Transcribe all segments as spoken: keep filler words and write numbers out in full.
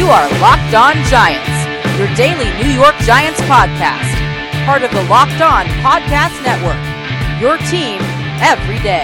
are Locked On Giants, your daily New York Giants podcast. Part of the Locked On Podcast Network, your team every day.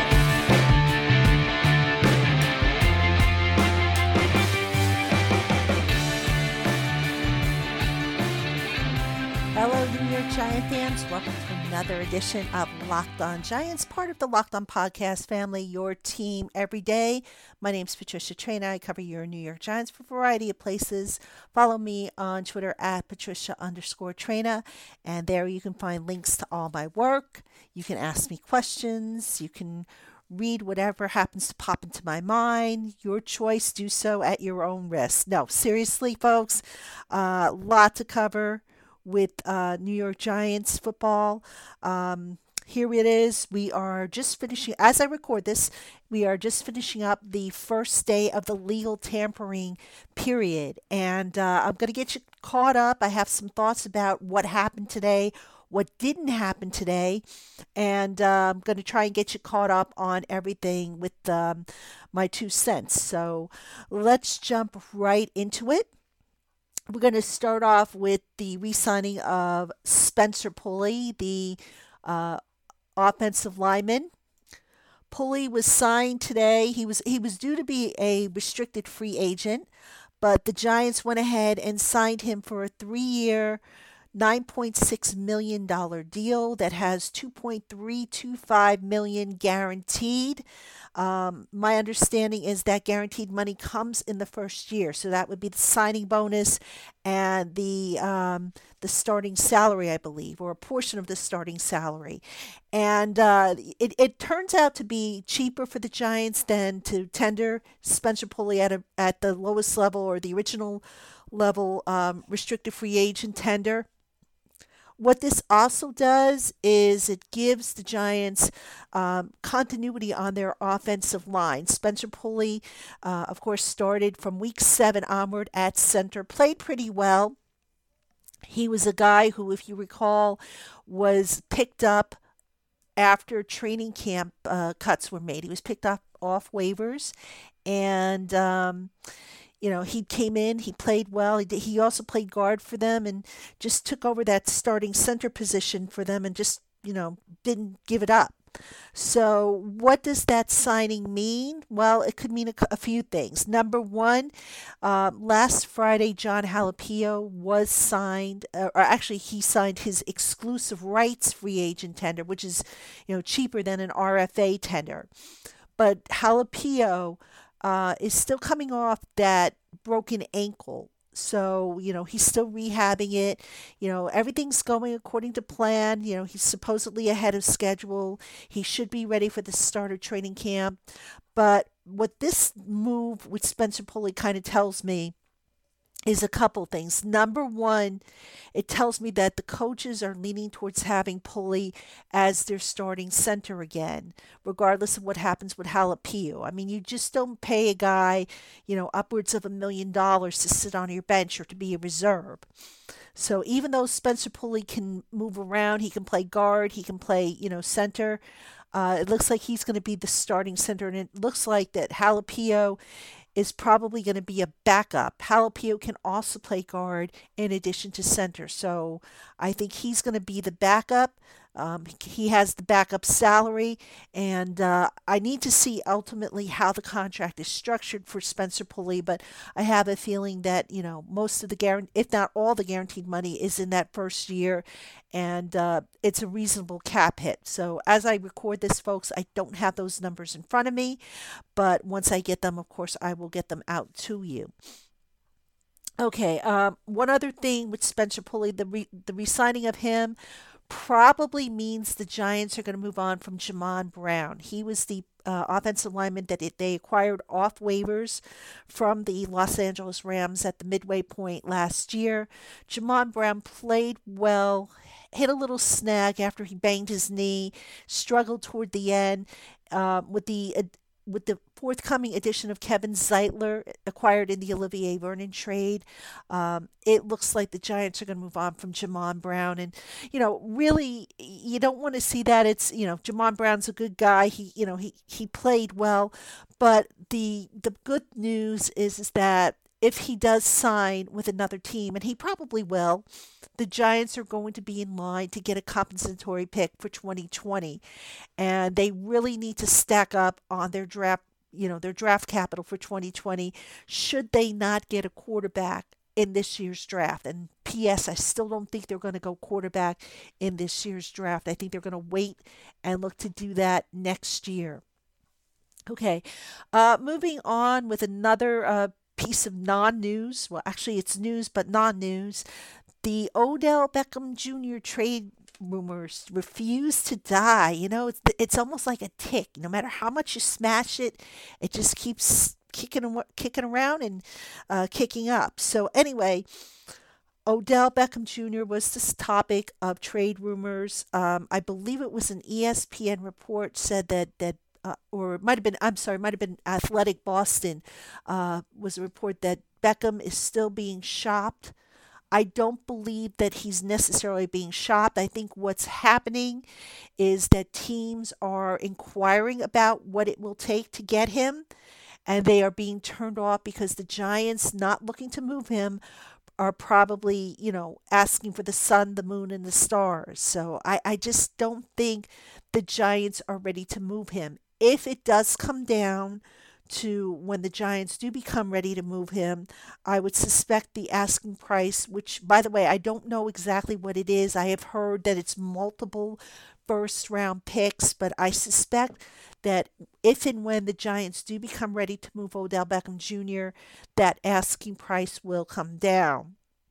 Hello, New York Giant fans. Welcome to another edition of Locked On Giants, part of the Locked On Podcast family, your team every day. My name is Patricia Traina. I cover your New York Giants for a variety of places. Follow me on Twitter at Patricia underscore Traina, and there you can find links to all my work. You can ask me questions. You can read whatever happens to pop into my mind. Your choice. Do so at your own risk. No, seriously, folks, a uh, lot to cover with uh, New York Giants football. Um, here it is. We are just finishing, as I record this, we are just finishing up the first day of the legal tampering period. And uh, I'm going to get you caught up. I have some thoughts about what happened today, what didn't happen today, and uh, I'm going to try and get you caught up on everything with um, my two cents. So let's jump right into it. We're going to start off with the re-signing of Spencer Pulley, the uh, offensive lineman. Pulley was signed today. He was he was due to be a restricted free agent, but the Giants went ahead and signed him for a three-year, nine point six million dollars deal that has two point three two five million dollars guaranteed. Um, my understanding is that guaranteed money comes in the first year, so that would be the signing bonus and the um, the starting salary, I believe, or a portion of the starting salary. And uh, it, it turns out to be cheaper for the Giants than to tender Spencer Pulley at a, at the lowest level or the original level um, restricted free agent tender. What this also does is it gives the Giants um, continuity on their offensive line. Spencer Pulley, uh, of course, started from week seven onward at center, played pretty well. He was a guy who, if you recall, was picked up after training camp uh, cuts were made. He was picked up off waivers, and um, You know, he came in, he played well. He, he also played guard for them and just took over that starting center position for them and just, you know, didn't give it up. So what does that signing mean? Well, it could mean a, a few things. Number one, um, last Friday, Jon Halapio was signed, uh, or actually he signed his exclusive rights free agent tender, which is, you know, cheaper than an R F A tender. But Halapio Uh, is still coming off that broken ankle. So, you know, he's still rehabbing it. You know, everything's going according to plan. You know, he's supposedly ahead of schedule. He should be ready for the start of training camp. But what this move with Spencer Pulley kind of tells me is a couple things. Number one, it tells me that the coaches are leaning towards having Pulley as their starting center again, regardless of what happens with Halapio. I mean, you just don't pay a guy, you know, upwards of a million dollars to sit on your bench or to be a reserve. So even though Spencer Pulley can move around, he can play guard, he can play, you know, center, uh, it looks like he's going to be the starting center, and it looks like that Halapio is probably going to be a backup. Halapio can also play guard in addition to center. So I think he's going to be the backup. Um, he has the backup salary, and uh, I need to see ultimately how the contract is structured for Spencer Pulley, but I have a feeling that, you know, most of the guarantee, if not all the guaranteed money is in that first year, and uh, it's a reasonable cap hit. So as I record this, folks, I don't have those numbers in front of me, but once I get them, of course, I will get them out to you. Okay, um, one other thing with Spencer Pulley, the re- the re-signing of him probably means the Giants are going to move on from Jamon Brown. He was the uh, offensive lineman that it, they acquired off waivers from the Los Angeles Rams at the midway point last year. Jamon Brown played well, hit a little snag after he banged his knee, struggled toward the end. Uh, with the uh, with the forthcoming addition of Kevin Zeitler, acquired in the Olivier Vernon trade, um, it looks like the Giants are going to move on from Jamon Brown. And, you know, really, you don't want to see that. It's, you know, Jamon Brown's a good guy. He, you know, he, he played well. But the the good news is, is that if he does sign with another team, and he probably will, the Giants are going to be in line to get a compensatory pick for twenty twenty. And they really need to stack up on their draft, you know, their draft capital for twenty twenty should they not get a quarterback in this year's draft. And P S. I still don't think they're going to go quarterback in this year's draft. I think they're going to wait and look to do that next year. Okay, uh, moving on with another uh, piece of non-news. Well, actually, it's news, but non-news. The Odell Beckham Junior trade rumors refuse to die. You know, it's, it's almost like a tick. No matter how much you smash it, it just keeps kicking, kicking around and uh, kicking up. So anyway, Odell Beckham Junior was this topic of trade rumors. Um, I believe it was an E S P N report said that that Uh, or it might have been, I'm sorry, it might have been Athletic Boston, uh, was a report that Beckham is still being shopped. I don't believe that he's necessarily being shopped. I think what's happening is that teams are inquiring about what it will take to get him, and they are being turned off because the Giants, not looking to move him, are probably, you know, asking for the sun, the moon, and the stars. So I, I just don't think the Giants are ready to move him. If it does come down to when the Giants do become ready to move him, I would suspect the asking price, which, by the way, I don't know exactly what it is. I have heard that it's multiple first round picks, but I suspect that if and when the Giants do become ready to move Odell Beckham Junior, that asking price will come down.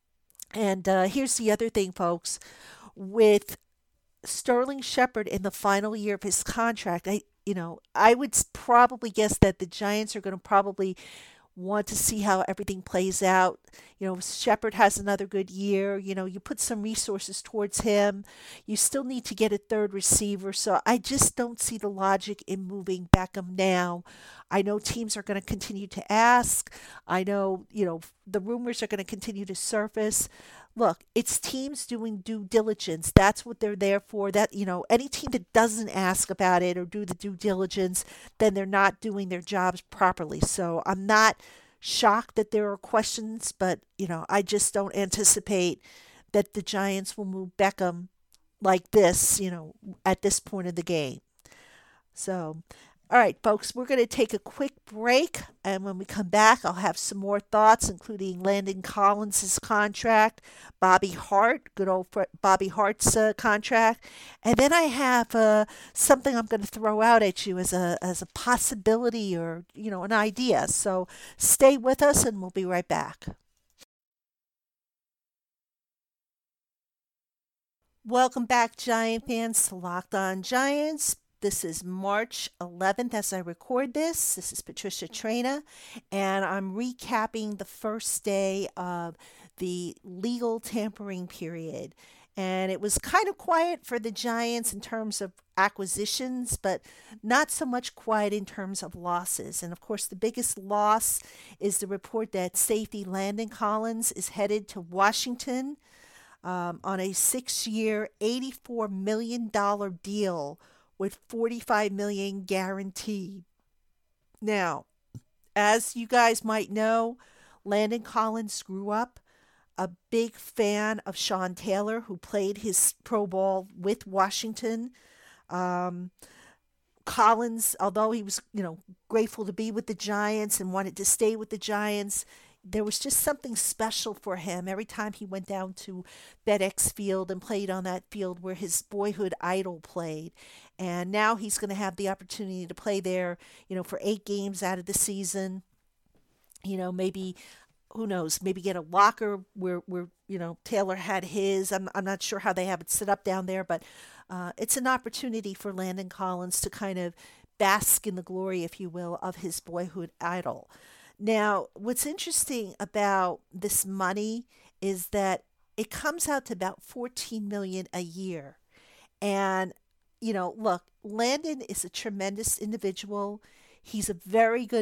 And uh, here's the other thing, folks. With Sterling Shepard in the final year of his contract, I you know, I would probably guess that the Giants are going to probably want to see how everything plays out. You know, Shepard has another good year. You know, you put some resources towards him. You still need to get a third receiver. So I just don't see the logic in moving Beckham now. I know teams are going to continue to ask. I know, you know, the rumors are going to continue to surface. Look, it's teams doing due diligence. That's what they're there for. That, you know, any team that doesn't ask about it or do the due diligence, then they're not doing their jobs properly. So I'm not shocked that there are questions, but, you know, I just don't anticipate that the Giants will move Beckham like this, you know, at this point of the game. So, all right, folks, we're going to take a quick break, and when we come back, I'll have some more thoughts, including Landon Collins' contract, Bobby Hart, good old Bobby Hart's uh, contract, and then I have uh, something I'm going to throw out at you as a as a possibility or, you know, an idea. So stay with us, and we'll be right back. Welcome back, Giant fans, to Locked On Giants. This is March eleventh as I record this. This is Patricia Traina, and I'm recapping the first day of the legal tampering period. And it was kind of quiet for the Giants in terms of acquisitions, but not so much quiet in terms of losses. And of course, the biggest loss is the report that safety Landon Collins is headed to Washington um, on a six-year, eighty-four million dollars deal with forty-five million dollars guaranteed. Now, as you guys might know, Landon Collins grew up a big fan of Sean Taylor, who played his pro ball with Washington. Um, Collins, although he was, you know, grateful to be with the Giants and wanted to stay with the Giants, there was just something special for him every time he went down to FedEx Field and played on that field where his boyhood idol played. And now he's going to have the opportunity to play there, you know, for eight games out of the season. You know, maybe, who knows, maybe get a locker where, where you know, Taylor had his. I'm, I'm not sure how they have it set up down there, but uh, it's an opportunity for Landon Collins to kind of bask in the glory, if you will, of his boyhood idol. Now, what's interesting about this money is that it comes out to about fourteen million dollars a year. And, you know, look, Landon is a tremendous individual. He's a very good,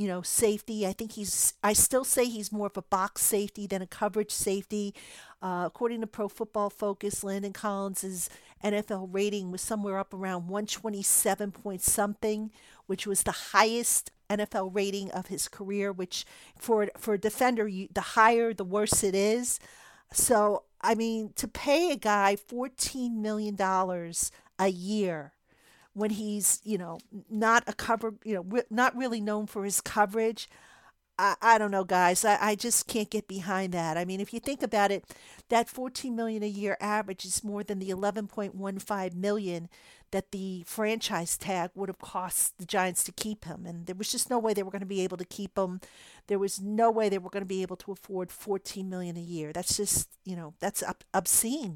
you know, safety. I think he's, I still say he's more of a box safety than a coverage safety. Uh, according to Pro Football Focus, Landon Collins' N F L rating was somewhere up around one twenty-seven point something, which was the highest N F L rating of his career, which for, for a defender, you, the higher, the worse it is. So, I mean, to pay a guy fourteen million dollars a year when he's, you know, not a cover, you know, re- not really known for his coverage, I, I don't know, guys. I, I just can't get behind that. I mean, if you think about it, that fourteen million dollars a year average is more than the eleven point one five million dollars that the franchise tag would have cost the Giants to keep him. And there was just no way they were going to be able to keep him. There was no way they were going to be able to afford fourteen million dollars a year. That's just, you know, that's ob- obscene.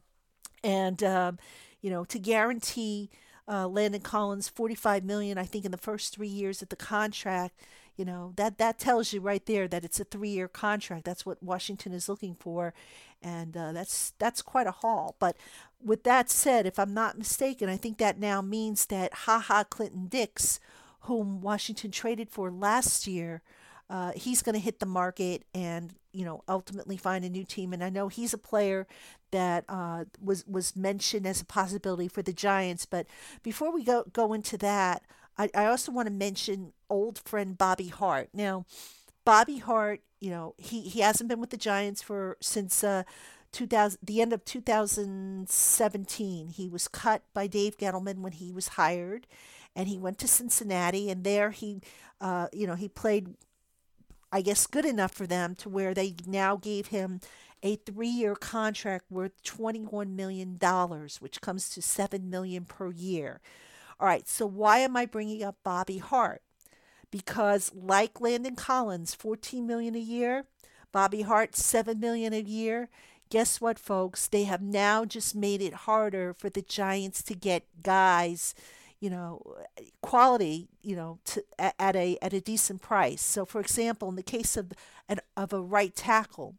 And, um, you know, to guarantee uh, Landon Collins forty-five million dollars, I think, in the first three years of the contract, you know, that, that tells you right there that it's a three-year contract. That's what Washington is looking for. And uh, that's that's quite a haul. But with that said, if I'm not mistaken, I think that now means that Ha Ha Clinton Dix, whom Washington traded for last year, uh, he's going to hit the market and, you know, ultimately find a new team. And I know he's a player that uh, was was mentioned as a possibility for the Giants. But before we go go into that, I, I also want to mention old friend Bobby Hart. Now, Bobby Hart, you know, he, he hasn't been with the Giants for since uh, two thousand, the end of two thousand seventeen. He was cut by Dave Gettleman when he was hired, and he went to Cincinnati, and there he, uh, you know, he played, I guess, good enough for them to where they now gave him a three-year contract worth twenty-one million dollars, which comes to seven million dollars per year. All right, so why am I bringing up Bobby Hart? Because like Landon Collins, fourteen million dollars a year, Bobby Hart, seven million dollars a year. Guess what, folks? They have now just made it harder for the Giants to get guys, you know, quality, you know, to, at a at a decent price. So, for example, in the case of an, of a right tackle,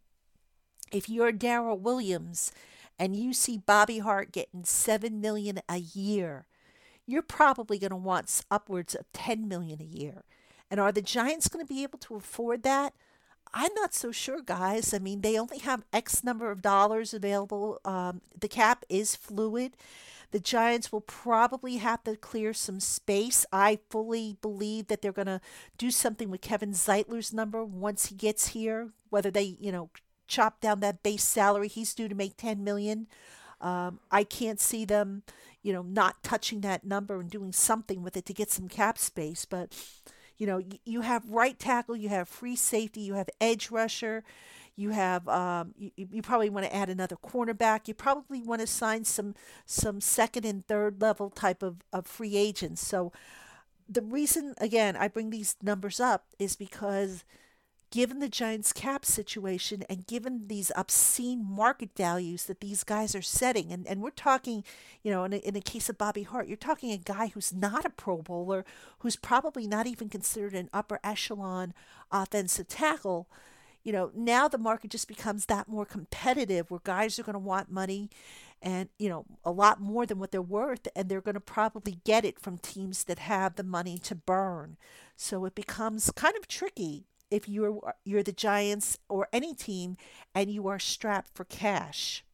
if you're Darrell Williams and you see Bobby Hart getting seven million dollars a year, you're probably going to want upwards of ten million dollars a year. And are the Giants going to be able to afford that? I'm not so sure, guys. I mean, they only have X number of dollars available. Um, the cap is fluid. The Giants will probably have to clear some space. I fully believe that they're going to do something with Kevin Zeitler's number once he gets here, whether they, you know, chop down that base salary. He's due to make ten million dollars. Um, I can't see them, you know, not touching that number and doing something with it to get some cap space. But, you know, you have right tackle, you have free safety, you have edge rusher, you have, um, you, you probably want to add another cornerback. You probably want to sign some some second and third level type of, of free agents. So the reason, again, I bring these numbers up is because given the Giants' cap situation and given these obscene market values that these guys are setting, and, and we're talking, you know, in a, in the case of Bobby Hart, you're talking a guy who's not a Pro Bowler, who's probably not even considered an upper echelon offensive tackle. You know, now the market just becomes that more competitive where guys are going to want money and, you know, a lot more than what they're worth, and they're going to probably get it from teams that have the money to burn. So it becomes kind of tricky if you're you're the Giants or any team and you are strapped for cash.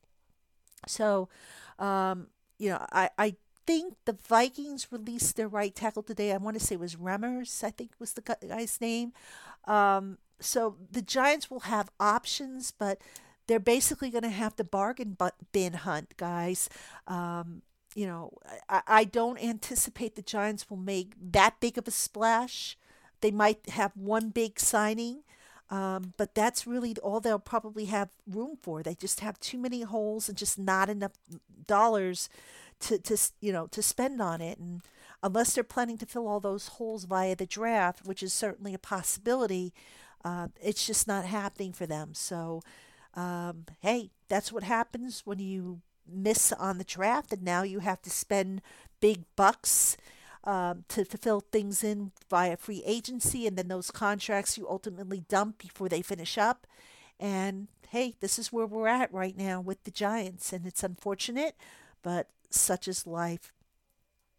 So, um, you know, I, I think the Vikings released their right tackle today. I want to say it was Remmers, I think was the guy's name. Um, so the Giants will have options, but they're basically going to have to bargain bin hunt, guys. Um, you know, I, I don't anticipate the Giants will make that big of a splash. They might have one big signing, um, but that's really all they'll probably have room for. They just have too many holes and just not enough dollars to, to you know to spend on it. And unless they're planning to fill all those holes via the draft, which is certainly a possibility, uh, it's just not happening for them. So, um, hey, that's what happens when you miss on the draft, and now you have to spend big bucks Um, to, to fill things in via free agency, and then those contracts you ultimately dump before they finish up. And hey, this is where we're at right now with the Giants, and it's unfortunate, but such is life.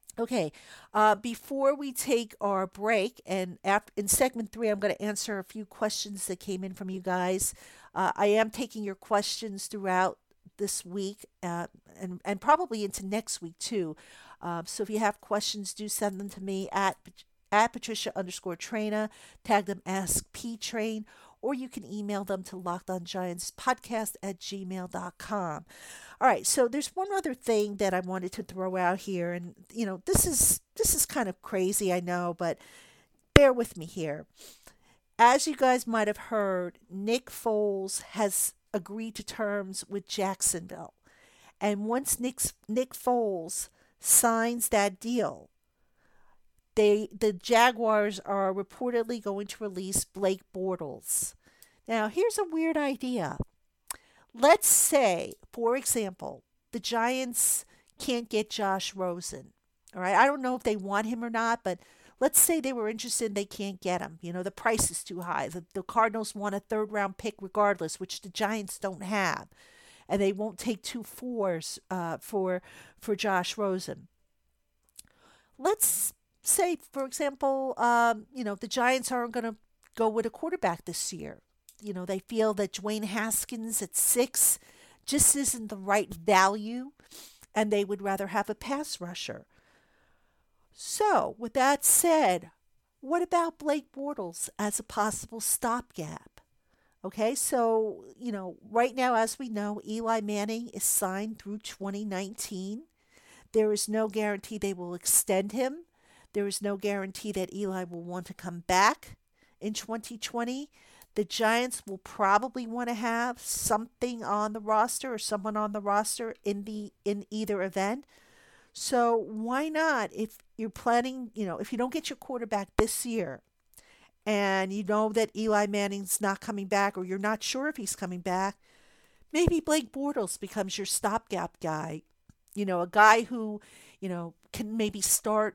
Okay, uh, before we take our break, and after, in segment three, I'm going to answer a few questions that came in from you guys. Uh, I am taking your questions throughout this week uh, and, and probably into next week too. Um, so if you have questions, do send them to me at at Patricia underscore Traina, tag them Ask P Train, or you can email them to lockedongiantspodcast at gmail dot com. All right, so there's one other thing that I wanted to throw out here, and you know, this is this is kind of crazy, I know, but bear with me here. As you guys might have heard, Nick Foles has agreed to terms with Jacksonville. And once Nick's, Nick Foles signs that deal, they the Jaguars are reportedly going to release Blake Bortles. Now, here's a weird idea. Let's say, for example, the Giants can't get Josh Rosen. All right, I don't know if they want him or not, but let's say they were interested, they can't get him. You know, the price is too high. The, the Cardinals want a third round pick regardless, which the Giants don't have, and they won't take two fours uh, for for Josh Rosen. Let's say, for example, um, you know, the Giants aren't going to go with a quarterback this year. You know, they feel that Dwayne Haskins at six just isn't the right value, and they would rather have a pass rusher. So, with that said, what about Blake Bortles as a possible stopgap? Okay, so, you know, right now, as we know, Eli Manning is signed through twenty nineteen. There is no guarantee they will extend him. There is no guarantee that Eli will want to come back in twenty twenty. The Giants will probably want to have something on the roster or someone on the roster in the in either event. So why not, if you're planning, you know, if you don't get your quarterback this year and you know that Eli Manning's not coming back or you're not sure if he's coming back, maybe Blake Bortles becomes your stopgap guy. You know, a guy who, you know, can maybe start,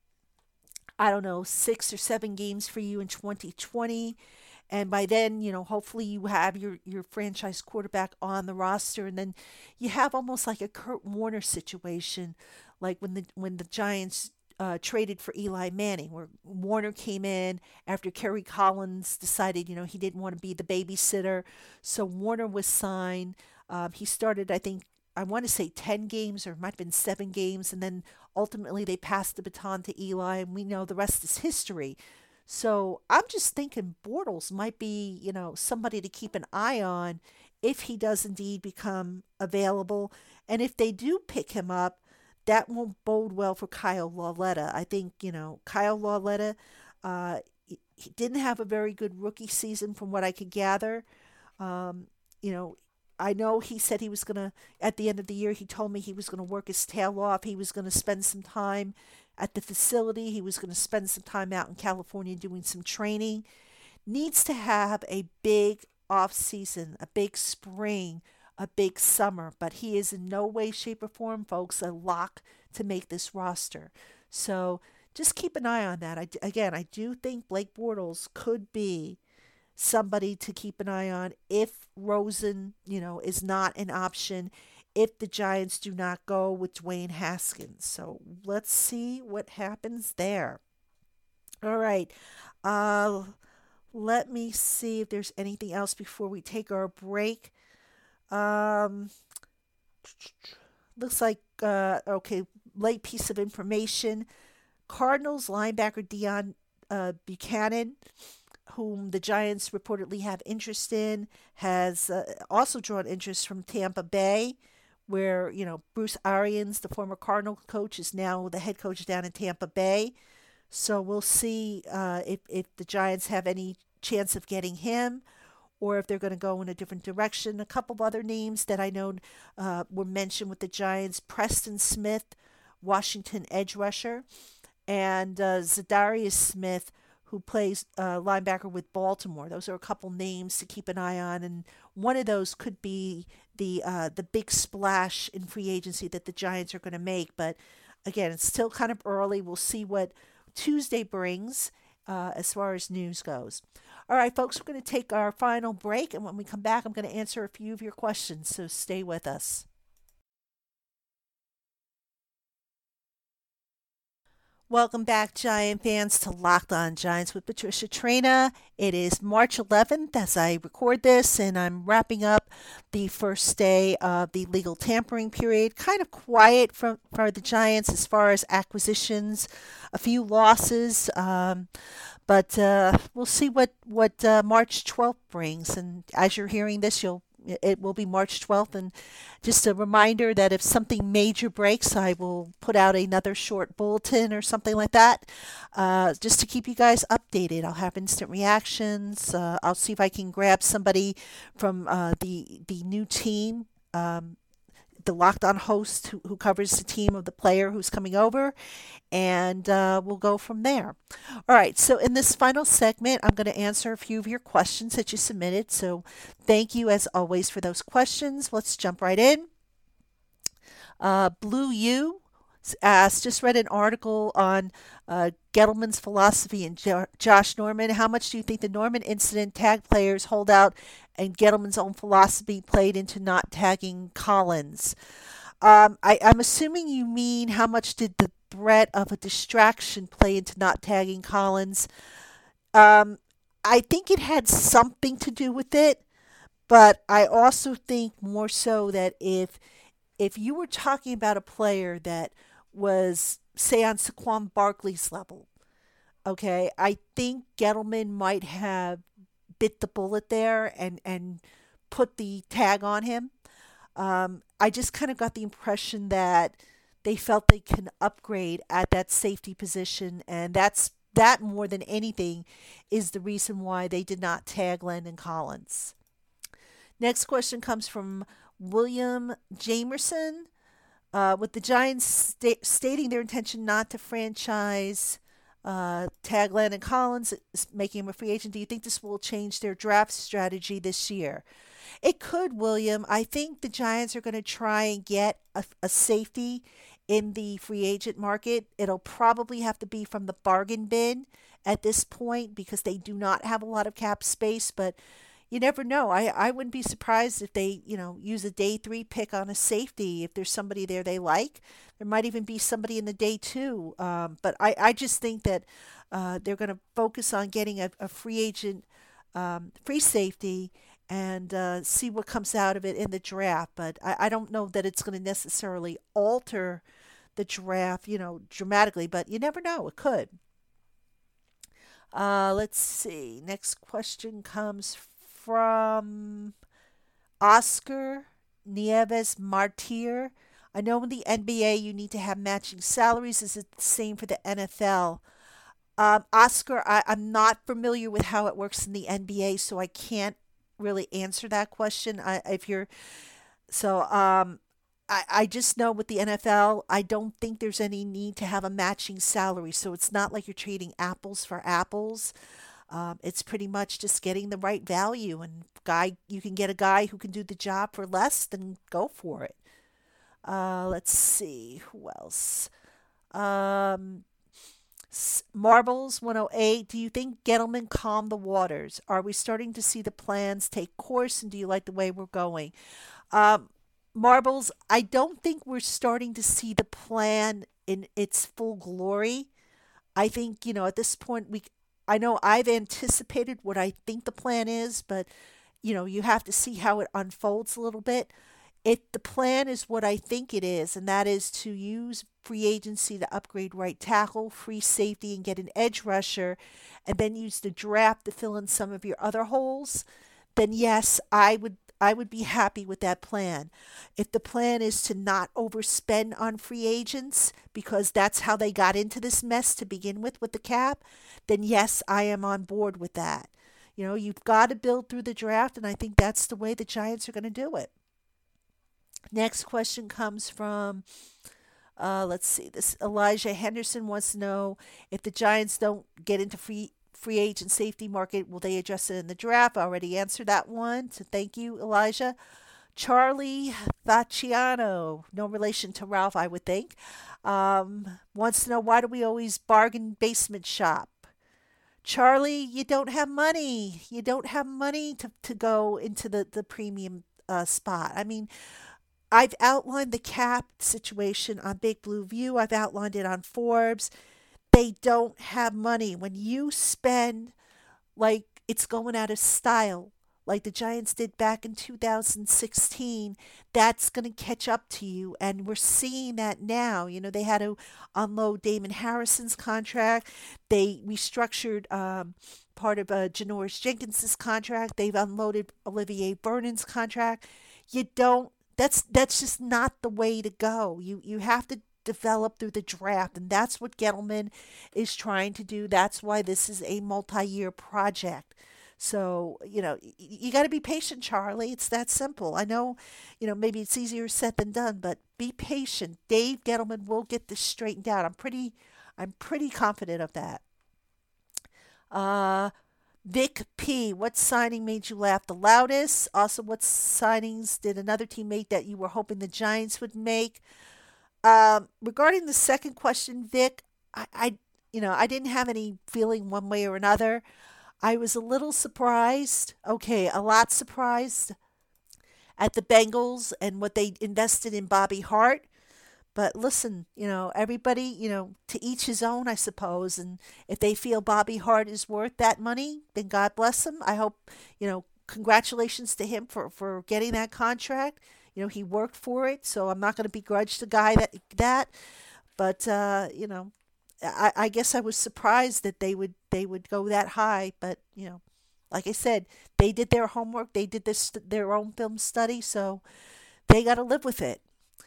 I don't know, six or seven games for you in twenty twenty. And by then, you know, hopefully you have your, your franchise quarterback on the roster. And then you have almost like a Kurt Warner situation, like when the when the Giants uh, traded for Eli Manning, where Warner came in after Kerry Collins decided, you know, he didn't want to be the babysitter. So Warner was signed. Um, he started, I think, I want to say ten games, or it might have been seven games. And then ultimately they passed the baton to Eli, and we know the rest is history. So I'm just thinking Bortles might be, you know, somebody to keep an eye on if he does indeed become available. And if they do pick him up, that won't bode well for Kyle Lauletta. I think, you know, Kyle Lauletta, uh, he didn't have a very good rookie season from what I could gather. Um, you know, I know he said he was going to, at the end of the year, he told me he was going to work his tail off. He was going to spend some time at the facility. He was going to spend some time out in California doing some training. Needs to have a big off season, a big spring, a big summer, but he is in no way, shape, or form, folks, a lock to make this roster. So just keep an eye on that. I, again, I do think Blake Bortles could be somebody to keep an eye on if Rosen, you know, is not an option, if the Giants do not go with Dwayne Haskins. So let's see what happens there. All right. Uh, let me see if there's anything else before we take our break. Um, looks like, uh, okay, late piece of information. Cardinals linebacker Deion uh, Buchanan, whom the Giants reportedly have interest in, has uh, also drawn interest from Tampa Bay, where, you know, Bruce Arians, the former Cardinal coach, is now the head coach down in Tampa Bay. So we'll see uh, if, if the Giants have any chance of getting him or if they're going to go in a different direction. A couple of other names that I know uh, were mentioned with the Giants: Preston Smith, Washington edge rusher, and uh, Zadarius Smith, who plays uh, linebacker with Baltimore. Those are a couple names to keep an eye on, and one of those could be the uh, the big splash in free agency that the Giants are going to make. But again, it's still kind of early. We'll see what Tuesday brings uh, as far as news goes. All right, folks, we're going to take our final break, and when we come back, I'm going to answer a few of your questions, so stay with us. Welcome back, Giant fans, to Locked On Giants with Patricia Traina. It is March eleventh as I record this, and I'm wrapping up the first day of the legal tampering period. Kind of quiet for, for the Giants as far as acquisitions, a few losses, um, but uh, we'll see what, what uh, March twelfth brings. And as you're hearing this, you'll it will be March twelfth. And just a reminder that if something major breaks, I will put out another short bulletin or something like that, uh, just to keep you guys updated. I'll have instant reactions. Uh, I'll see if I can grab somebody from uh, the the new team. Um, the Locked On host who, who covers the team of the player who's coming over, and uh, we'll go from there. All right, so in this final segment, I'm going to answer a few of your questions that you submitted. So thank you, as always, for those questions. Let's jump right in. Uh, Blue U asked, just read an article on uh, Gettleman's philosophy and jo- Josh Norman. How much do you think the Norman incident tag players hold out and Gettleman's own philosophy played into not tagging Collins? Um, I, I'm assuming you mean how much did the threat of a distraction play into not tagging Collins? Um, I think it had something to do with it, but I also think more so that if if you were talking about a player that was, say, on Saquon Barkley's level, okay, I think Gettleman might have bit the bullet there and, and put the tag on him. Um, I just kind of got the impression that they felt they can upgrade at that safety position, and that's that more than anything is the reason why they did not tag Landon Collins. Next question comes from William Jamerson. Uh, with the Giants sta- stating their intention not to franchise uh, tag Landon Collins, making him a free agent, do you think this will change their draft strategy this year? It could, William. I think the Giants are going to try and get a, a safety in the free agent market. It'll probably have to be from the bargain bin at this point because they do not have a lot of cap space, but you never know. I, I wouldn't be surprised if they, you know, use a day three pick on a safety. If there's somebody there they like, there might even be somebody in the day two. Um, but I, I just think that uh, they're going to focus on getting a, a free agent, um, free safety, and uh, see what comes out of it in the draft. But I, I don't know that it's going to necessarily alter the draft, you know, dramatically. But you never know. It could. Uh, let's see. Next question comes from Oscar Nieves Martir. I know in the N B A you need to have matching salaries. Is it the same for the N F L? Um, Oscar, I, I'm not familiar with how it works in the N B A, so I can't really answer that question. I, if you're so, um, I, I just know with the N F L, I don't think there's any need to have a matching salary. So it's not like you're trading apples for apples. Um, it's pretty much just getting the right value, and guy you can get a guy who can do the job for less, then go for it. Uh, let's see who else. Um, Marbles one oh eight. Do you think Gettleman calmed the waters? Are we starting to see the plans take course, and do you like the way we're going? Um, Marbles, I don't think we're starting to see the plan in its full glory. I think, you know, at this point we I know I've anticipated what I think the plan is, but you know, you have to see how it unfolds a little bit. It the plan is what I think it is, and that is to use free agency to upgrade right tackle, free safety, and get an edge rusher, and then use the draft to fill in some of your other holes. Then yes, I would I would be happy with that plan. If the plan is to not overspend on free agents because that's how they got into this mess to begin with with the cap, then yes, I am on board with that. You know, you've got to build through the draft, and I think that's the way the Giants are going to do it. Next question comes from, uh, let's see, this Elijah Henderson wants to know if the Giants don't get into free free agent safety market, will they address it in the draft? I already answered that one, so thank you, Elijah. Charlie Vacciano, no relation to Ralph, I would think, um, wants to know why do we always bargain basement shop? Charlie, you don't have money. You don't have money to, to go into the, the premium uh, spot. I mean, I've outlined the cap situation on Big Blue View. I've outlined it on Forbes. they don't have money. When you spend like it's going out of style, like the Giants did back in two thousand sixteen, that's going to catch up to you. And we're seeing that now. You know, they had to unload Damon Harrison's contract. They restructured um, part of uh, Janoris Jenkins' contract. They've unloaded Olivier Vernon's contract. You don't, that's, that's just not the way to go. You, you have to develop through the draft. And that's what Gettleman is trying to do. That's why this is a multi-year project. So, you know, y- you got to be patient, Charlie. It's that simple. I know, you know, maybe it's easier said than done, but be patient. Dave Gettleman will get this straightened out. I'm pretty, I'm pretty confident of that. Uh, Vic P, what signing made you laugh the loudest? Also, what signings did another team make that you were hoping the Giants would make? Um, regarding the second question, Vic, I, I, you know, I didn't have any feeling one way or another. I was a little surprised, okay, a lot surprised at the Bengals and what they invested in Bobby Hart. But listen, you know, everybody, you know, to each his own, I suppose. And if they feel Bobby Hart is worth that money, then God bless him. I hope, you know, congratulations to him for, for getting that contract. You know, he worked for it, so I'm not going to begrudge the guy that that. But, uh, you know, I, I guess I was surprised that they would they would go that high, but you know, like I said, they did their homework, they did this their own film study, so they got to live with it.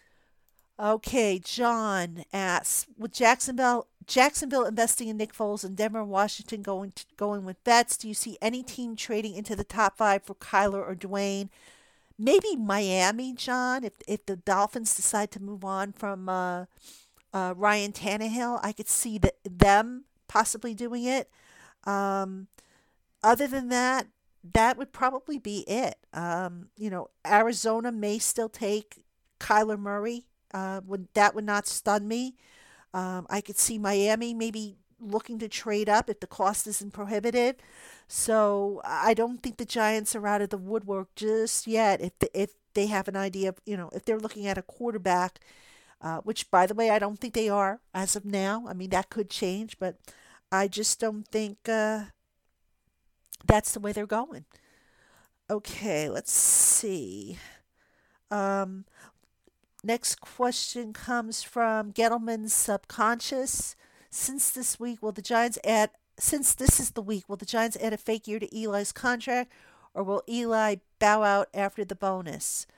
Okay, John asks, with Jacksonville Jacksonville investing in Nick Foles and Denver and Washington going to, going with bets, do you see any team trading into the top five for Kyler or Dwayne? Maybe Miami, John, if if the Dolphins decide to move on from uh, Uh, Ryan Tannehill, I could see that them possibly doing it. Um, other than that, that would probably be it. Um, you know, Arizona may still take Kyler Murray. Uh, would that would not stun me. Um, I could see Miami maybe looking to trade up if the cost isn't prohibitive. So I don't think the Giants are out of the woodwork just yet. If the, if they have an idea of, you know, if they're looking at a quarterback. Uh, which, by the way, I don't think they are as of now. I mean, that could change, but I just don't think uh, that's the way they're going. Okay, let's see. Um, next question comes from Gettleman's Subconscious. Since this week, will the Giants add? Since this is the week, will the Giants add a fake year to Eli's contract, or will Eli bow out after the bonus?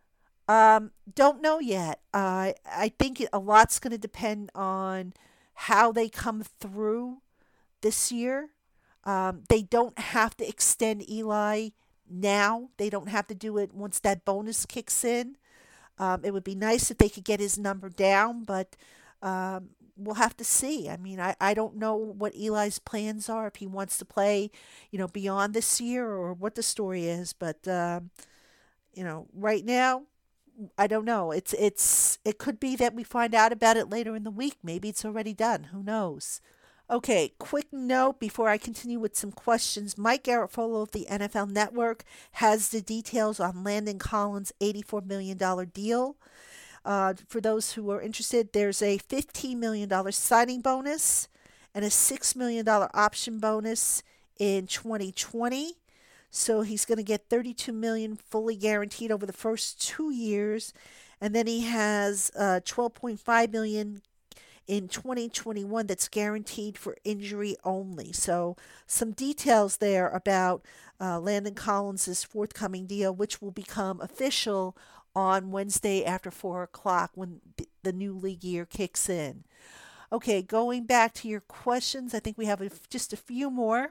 Um, don't know yet. Uh, I think a lot's going to depend on how they come through this year. Um, they don't have to extend Eli now. They don't have to do it once that bonus kicks in. Um, it would be nice if they could get his number down, but um, we'll have to see. I mean, I, I don't know what Eli's plans are, if he wants to play, you know, beyond this year or what the story is. But, um, you know, right now, I don't know. It's it's it could be that we find out about it later in the week. Maybe it's already done. Who knows? Okay, quick note before I continue with some questions. Mike Garafolo of the N F L Network has the details on Landon Collins' eighty-four million dollars deal. Uh, for those who are interested, there's a fifteen million dollars signing bonus and a six million dollars option bonus in twenty twenty. So he's going to get thirty-two million dollars fully guaranteed over the first two years. And then he has uh, twelve point five million dollars in twenty twenty-one that's guaranteed for injury only. So some details there about uh, Landon Collins' forthcoming deal, which will become official on Wednesday after four o'clock when the new league year kicks in. Okay, going back to your questions, I think we have a, just a few more.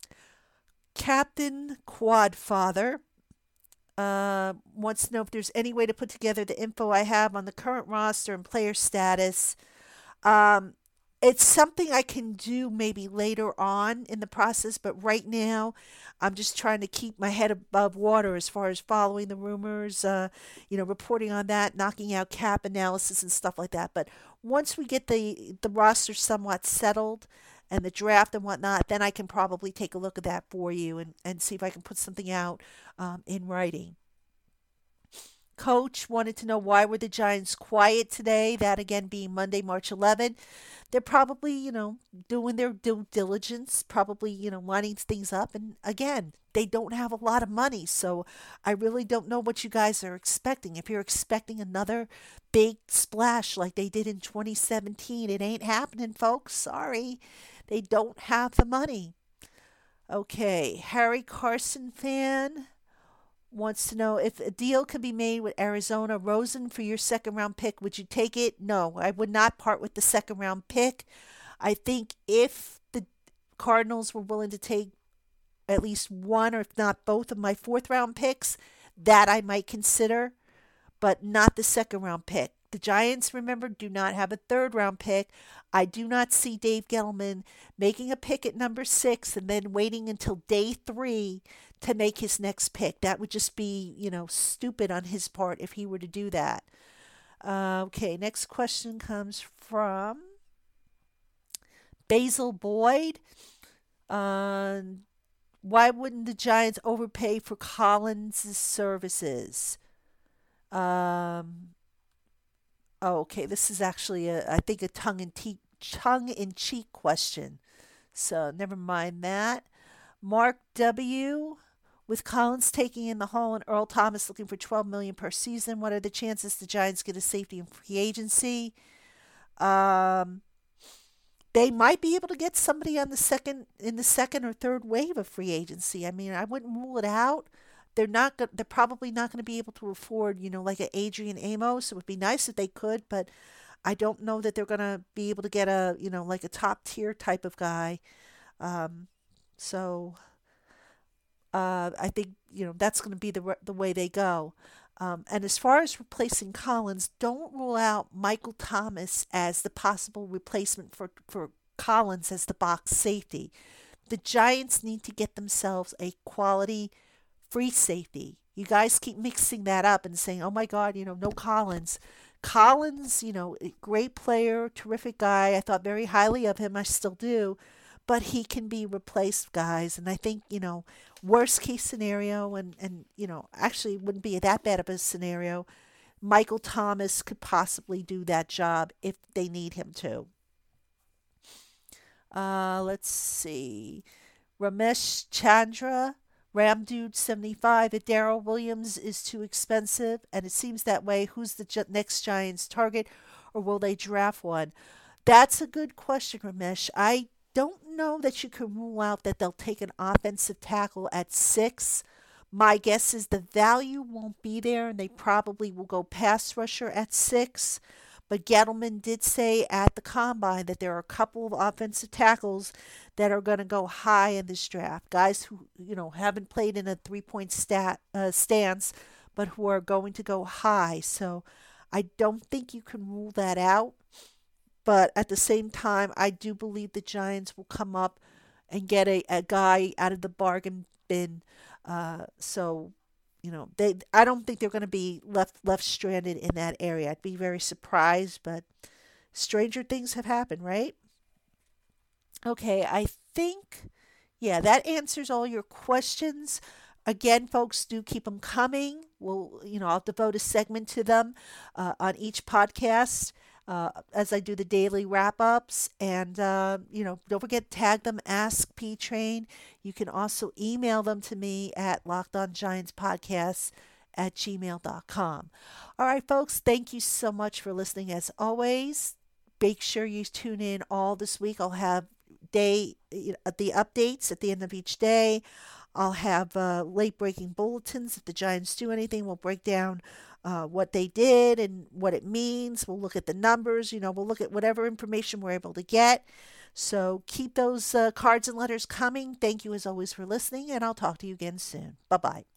Captain Quadfather uh, wants to know if there's any way to put together the info I have on the current roster and player status. Um, it's something I can do maybe later on in the process, but right now I'm just trying to keep my head above water as far as following the rumors, uh, you know, reporting on that, knocking out cap analysis and stuff like that. But once we get the, the roster somewhat settled, and the draft and whatnot, then I can probably take a look at that for you and, and see if I can put something out um, in writing. Coach wanted to know why were the Giants quiet today, that again being Monday, March eleventh. They're probably, you know, doing their due diligence, probably, you know, lining things up. And again, they don't have a lot of money. So I really don't know what you guys are expecting. If you're expecting another big splash like they did in twenty seventeen, it ain't happening, folks. Sorry. They don't have the money. Okay, Harry Carson fan wants to know if a deal could be made with Arizona. Rosen for your second round pick, would you take it? No, I would not part with the second round pick. I think if the Cardinals were willing to take at least one or if not both of my fourth round picks, that I might consider, but not the second round pick. The Giants, remember, do not have a third round pick. I do not see Dave Gettleman making a pick at number six and then waiting until day three to make his next pick. That would just be, you know, stupid on his part if he were to do that. Uh, okay, next question comes from Basil Boyd. Uh, why wouldn't the Giants overpay for Collins' services? Um... Oh, okay, this is actually, a, I think, a tongue-in-cheek, tongue-in-cheek question. So never mind that. Mark W., with Collins taking in the Hall and Earl Thomas looking for twelve million dollars per season, what are the chances the Giants get a safety in free agency? Um, they might be able to get somebody on the second in the second or third wave of free agency. I mean, I wouldn't rule it out. They're not. They're probably not going to be able to afford, you know, like an Adrian Amos. It would be nice if they could, but I don't know that they're going to be able to get a, you know, like a top tier type of guy. Um, so uh, I think, you know, that's going to be the the way they go. Um, and as far as replacing Collins, don't rule out Michael Thomas as the possible replacement for for Collins as the box safety. The Giants need to get themselves a quality free safety. You guys keep mixing that up and saying, oh my God, you know, no Collins. Collins, you know, great player, terrific guy. I thought very highly of him. I still do. But he can be replaced, guys. And I think, you know, worst case scenario, and, and you know, actually it wouldn't be that bad of a scenario, Michael Thomas could possibly do that job if they need him to. Uh, let's see. Ramesh Chandra, Ramdude seventy-five, if Darrell Williams is too expensive, and it seems that way, who's the gi- next Giants target, or will they draft one? That's a good question, Ramesh. I don't know that you can rule out that they'll take an offensive tackle at six. My guess is the value won't be there, and they probably will go pass rusher at six. But Gettleman did say at the Combine that there are a couple of offensive tackles that are going to go high in this draft. Guys who, you know, haven't played in a three-point stat, uh, stance, but who are going to go high. So I don't think you can rule that out. But at the same time, I do believe the Giants will come up and get a, a guy out of the bargain bin. Uh, so... You know, they. I don't think they're going to be left left stranded in that area. I'd be very surprised, but stranger things have happened, right? Okay, I think, yeah, that answers all your questions. Again, folks, do keep them coming. We'll, you know, I'll devote a segment to them uh, on each podcast uh, as I do the daily wrap-ups. And, uh, you know, don't forget, tag them, Ask P Train. You can also email them to me at lockedongiantspodcasts at gmail dot com. All right, folks, thank you so much for listening as always. Make sure you tune in all this week. I'll have day the updates at the end of each day. I'll have uh, late-breaking bulletins. If the Giants do anything, we'll break down uh, what they did and what it means. We'll look at the numbers. You know, we'll look at whatever information we're able to get. So keep those uh, cards and letters coming. Thank you, as always, for listening, and I'll talk to you again soon. Bye-bye.